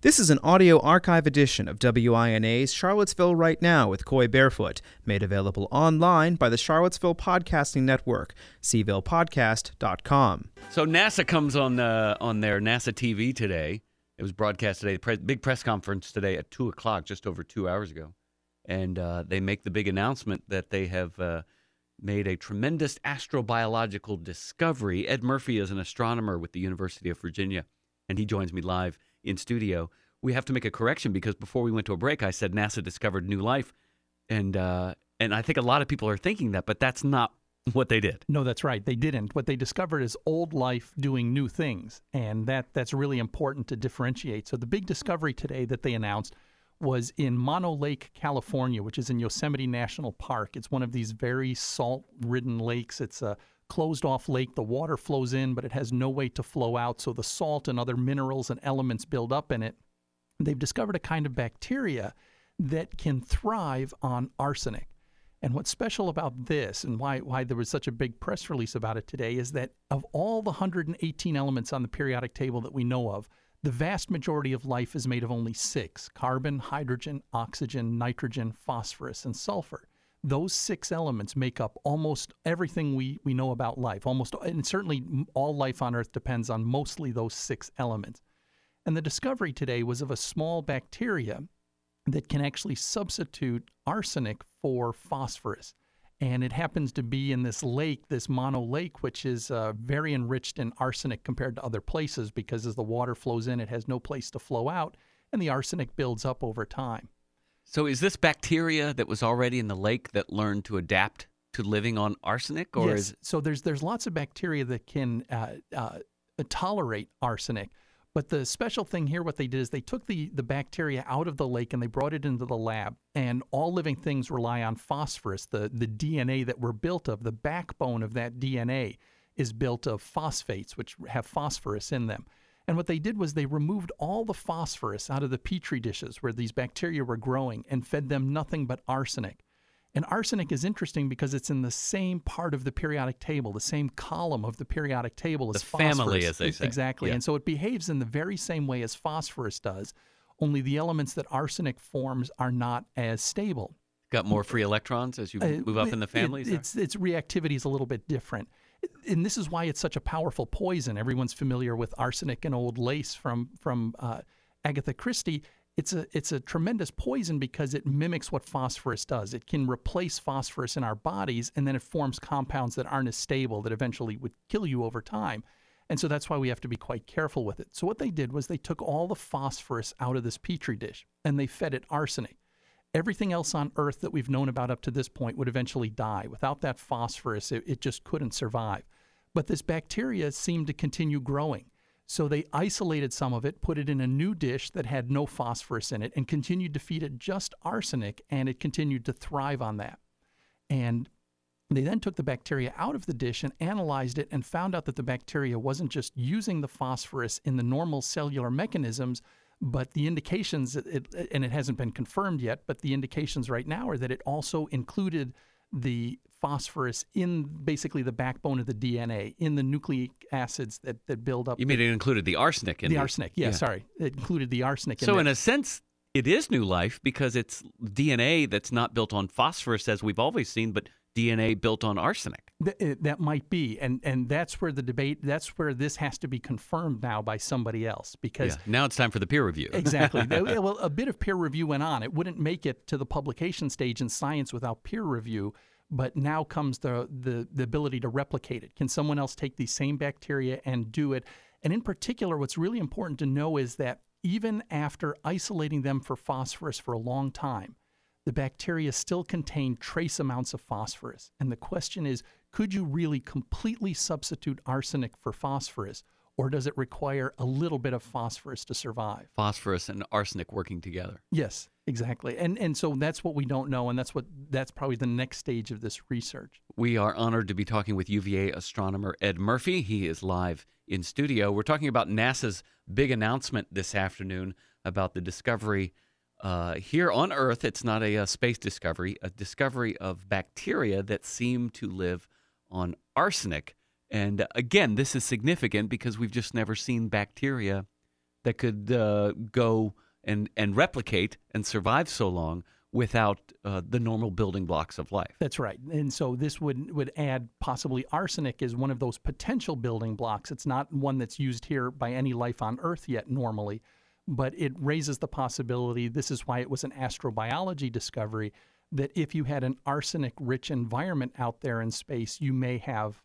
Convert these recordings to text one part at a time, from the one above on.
This is an audio archive edition of WINA's Charlottesville Right Now with Coy Barefoot, made available online by the Charlottesville Podcasting Network, cvillepodcast.com. So NASA comes on their NASA TV today. It was broadcast today. Big press conference today at 2 o'clock, just over 2 hours ago. And they make the big announcement that they have made a tremendous astrobiological discovery. Ed Murphy is an astronomer with the University of Virginia, and he joins me live in studio. We have to make a correction because before we went to a break, I said NASA discovered new life, and I think a lot of people are thinking that, but that's not what they did. No, that's right. They didn't. What they discovered is old life doing new things, and that's really important to differentiate. So the big discovery today that they announced was in Mono Lake, California, which is in Yosemite National Park. It's one of these very salt-ridden lakes. It's a closed-off lake. The water flows in, but it has no way to flow out, so the salt and other minerals and elements build up in it. They've discovered a kind of bacteria that can thrive on arsenic. And what's special about this, and why there was such a big press release about it today, is that of all the 118 elements on the periodic table that we know of, the vast majority of life is made of only 6: carbon, hydrogen, oxygen, nitrogen, phosphorus, and sulfur. Those 6 elements make up almost everything we know about life. And certainly all life on Earth depends on mostly those 6 elements. And the discovery today was of a small bacteria that can actually substitute arsenic for phosphorus. And it happens to be in this lake, this Mono Lake, which is very enriched in arsenic compared to other places because as the water flows in, it has no place to flow out, and the arsenic builds up over time. So is this bacteria that was already in the lake that learned to adapt to living on arsenic? Or yes. So there's lots of bacteria that can tolerate arsenic. But the special thing here, what they did is they took the bacteria out of the lake and they brought it into the lab. And all living things rely on phosphorus, the DNA that we're built of. The backbone of that DNA is built of phosphates, which have phosphorus in them. And what they did was they removed all the phosphorus out of the petri dishes where these bacteria were growing and fed them nothing but arsenic. And arsenic is interesting because it's in the same part of the periodic table, the same column of the periodic table as phosphorus. The family, as they say. Exactly. Yeah. And so it behaves in the very same way as phosphorus does, only the elements that arsenic forms are not as stable. Got more free electrons as you move up in the family? Its reactivity is a little bit different. And this is why it's such a powerful poison. Everyone's familiar with arsenic and old lace from Agatha Christie. It's a tremendous poison because it mimics what phosphorus does. It can replace phosphorus in our bodies, and then it forms compounds that aren't as stable that eventually would kill you over time. And so that's why we have to be quite careful with it. So what they did was they took all the phosphorus out of this petri dish, and they fed it arsenic. Everything else on Earth that we've known about up to this point would eventually die. Without that phosphorus, it just couldn't survive. But this bacteria seemed to continue growing. So they isolated some of it, put it in a new dish that had no phosphorus in it, and continued to feed it just arsenic, and it continued to thrive on that. And they then took the bacteria out of the dish and analyzed it and found out that the bacteria wasn't just using the phosphorus in the normal cellular mechanisms, but the indications, and it hasn't been confirmed yet, but the indications right now are that it also included the phosphorus in basically the backbone of the DNA, in the nucleic acids that build up. You mean it included the arsenic in the arsenic? Yeah, sorry. It included the arsenic in So there. in a sense, it is new life because it's DNA that's not built on phosphorus as we've always seen, but DNA built on arsenic. That might be, and that's where the debate, that's where this has to be confirmed now by somebody else, because now it's time for the peer review. Exactly. Well, a bit of peer review went on. It wouldn't make it to the publication stage in Science without peer review, but now comes the ability to replicate it. Can someone else take these same bacteria and do it? And in particular, what's really important to know is that even after isolating them for phosphorus for a long time, the bacteria still contain trace amounts of phosphorus. And the question is, could you really completely substitute arsenic for phosphorus, or does it require a little bit of phosphorus to survive? Phosphorus and arsenic working together. Yes, exactly. And so that's what we don't know, and that's probably the next stage of this research. We are honored to be talking with UVA astronomer Ed Murphy. He is live in studio. We're talking about NASA's big announcement this afternoon about the discovery here on Earth. It's not a space discovery, a discovery of bacteria that seem to live on arsenic. And again, this is significant because we've just never seen bacteria that could go and replicate and survive so long without the normal building blocks of life. That's right. And so this would add possibly arsenic as one of those potential building blocks. It's not one that's used here by any life on Earth yet normally, but it raises the possibility, this is why it was an astrobiology discovery, that if you had an arsenic-rich environment out there in space, you may have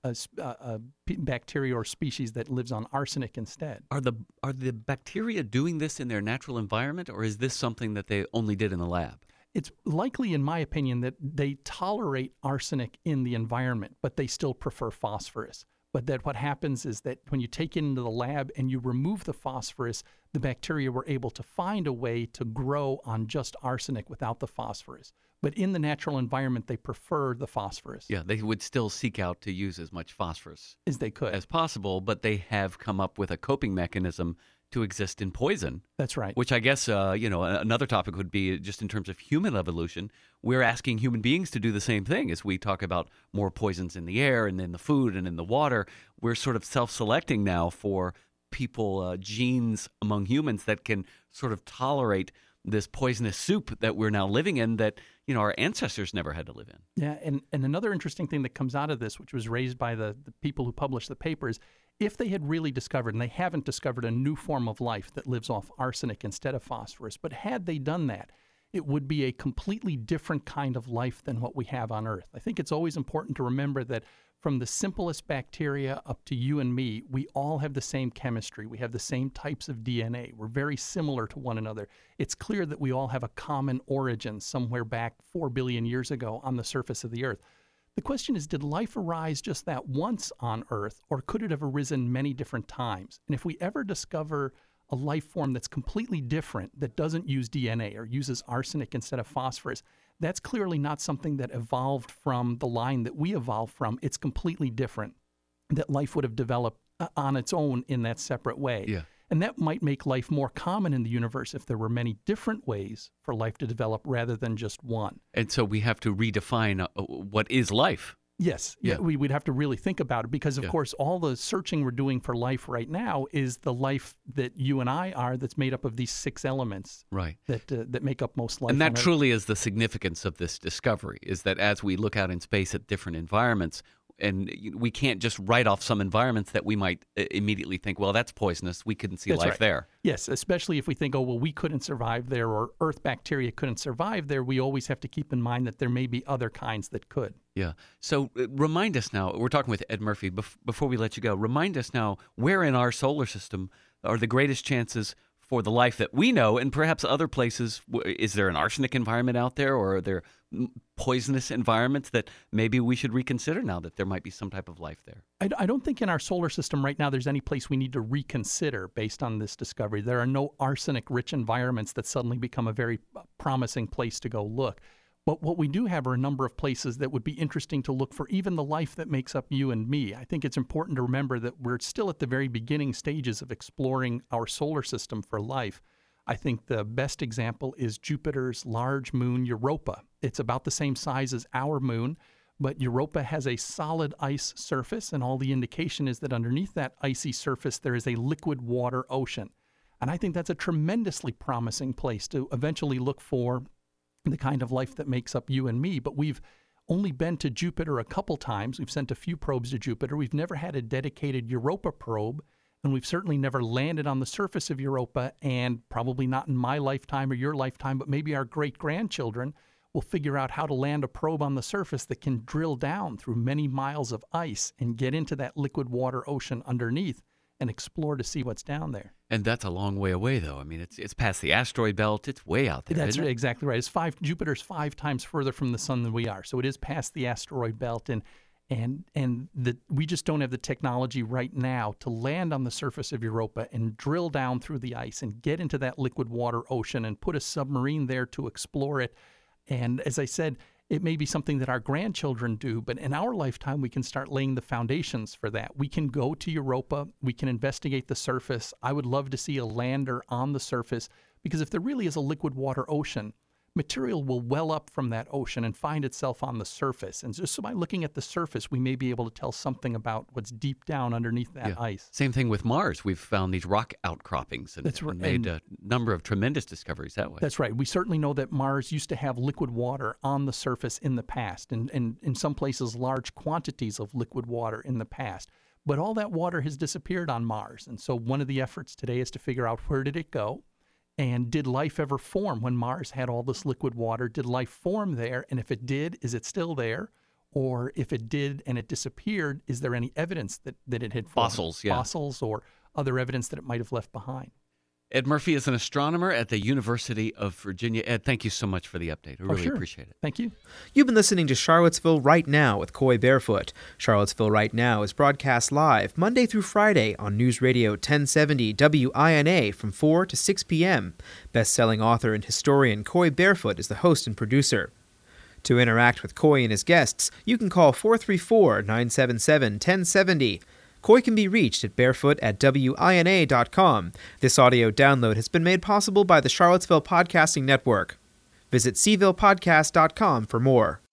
a bacteria or species that lives on arsenic instead. Are the bacteria doing this in their natural environment, or is this something that they only did in the lab? It's likely, in my opinion, that they tolerate arsenic in the environment, but they still prefer phosphorus. But that what happens is that when you take it into the lab and you remove the phosphorus, the bacteria were able to find a way to grow on just arsenic without the phosphorus. But in the natural environment, they prefer the phosphorus. Yeah, they would still seek out to use as much phosphorus as they could as possible, but they have come up with a coping mechanism to exist in poison. That's right. Which I guess, another topic would be just in terms of human evolution. We're asking human beings to do the same thing as we talk about more poisons in the air and in the food and in the water. We're sort of self-selecting now for people, genes among humans that can sort of tolerate this poisonous soup that we're now living in that, our ancestors never had to live in. Yeah, and another interesting thing that comes out of this, which was raised by the people who published the papers, if they had really discovered, and they haven't discovered a new form of life that lives off arsenic instead of phosphorus, but had they done that, it would be a completely different kind of life than what we have on Earth. I think it's always important to remember that from the simplest bacteria up to you and me, we all have the same chemistry. We have the same types of DNA. We're very similar to one another. It's clear that we all have a common origin somewhere back 4 billion years ago on the surface of the Earth. The question is, did life arise just that once on Earth, or could it have arisen many different times? And if we ever discover a life form that's completely different, that doesn't use DNA or uses arsenic instead of phosphorus, that's clearly not something that evolved from the line that we evolved from. It's completely different, that life would have developed on its own in that separate way. Yeah. And that might make life more common in the universe if there were many different ways for life to develop rather than just one. And so we have to redefine what is life. Yes. Yeah. We'd have to really think about it because, of course, all the searching we're doing for life right now is the life that you and I are that's made up of these 6 elements that make up most life. And that truly is the significance of this discovery, is that as we look out in space at different environments, and we can't just write off some environments that we might immediately think, well, that's poisonous. We couldn't see life there. Yes, especially if we think, oh, well, we couldn't survive there or Earth bacteria couldn't survive there. We always have to keep in mind that there may be other kinds that could. Yeah. So remind us now, we're talking with Ed Murphy. Before we let you go, remind us now, where in our solar system are the greatest chances for the life that we know, and perhaps other places? Is there an arsenic environment out there, or are there poisonous environments that maybe we should reconsider now that there might be some type of life there? I don't think in our solar system right now there's any place we need to reconsider based on this discovery. There are no arsenic-rich environments that suddenly become a very promising place to go look. But what we do have are a number of places that would be interesting to look for even the life that makes up you and me. I think it's important to remember that we're still at the very beginning stages of exploring our solar system for life. I think the best example is Jupiter's large moon, Europa. It's about the same size as our moon, but Europa has a solid ice surface, and all the indication is that underneath that icy surface there is a liquid water ocean. And I think that's a tremendously promising place to eventually look for the kind of life that makes up you and me. But we've only been to Jupiter a couple times. We've sent a few probes to Jupiter. We've never had a dedicated Europa probe, and we've certainly never landed on the surface of Europa, and probably not in my lifetime or your lifetime, but maybe our great-grandchildren will figure out how to land a probe on the surface that can drill down through many miles of ice and get into that liquid water ocean underneath and explore to see what's down there. And that's a long way away, though. I mean, it's past the asteroid belt. It's way out there. That's exactly right. Jupiter's 5 times further from the sun than we are, so it is past the asteroid belt, we just don't have the technology right now to land on the surface of Europa and drill down through the ice and get into that liquid water ocean and put a submarine there to explore it. And as I said, it may be something that our grandchildren do, but in our lifetime, we can start laying the foundations for that. We can go to Europa. We can investigate the surface. I would love to see a lander on the surface, because if there really is a liquid water ocean, material will well up from that ocean and find itself on the surface. And just so by looking at the surface, we may be able to tell something about what's deep down underneath that ice. Same thing with Mars. We've found these rock outcroppings and made a number of tremendous discoveries that way. That's right. We certainly know that Mars used to have liquid water on the surface in the past, and in some places large quantities of liquid water in the past. But all that water has disappeared on Mars. And so one of the efforts today is to figure out, where did it go? And did life ever form when Mars had all this liquid water? Did life form there? And if it did, is it still there? Or if it did and it disappeared, is there any evidence that it had formed? Fossils or other evidence that it might have left behind. Ed Murphy is an astronomer at the University of Virginia. Ed, thank you so much for the update. I really appreciate it. Thank you. You've been listening to Charlottesville Right Now with Coy Barefoot. Charlottesville Right Now is broadcast live Monday through Friday on News Radio 1070 WINA from 4 to 6 p.m. Best-selling author and historian Coy Barefoot is the host and producer. To interact with Coy and his guests, you can call 434-977-1070. Coy can be reached at barefoot@wina.com. This audio download has been made possible by the Charlottesville Podcasting Network. Visit cvillepodcast.com for more.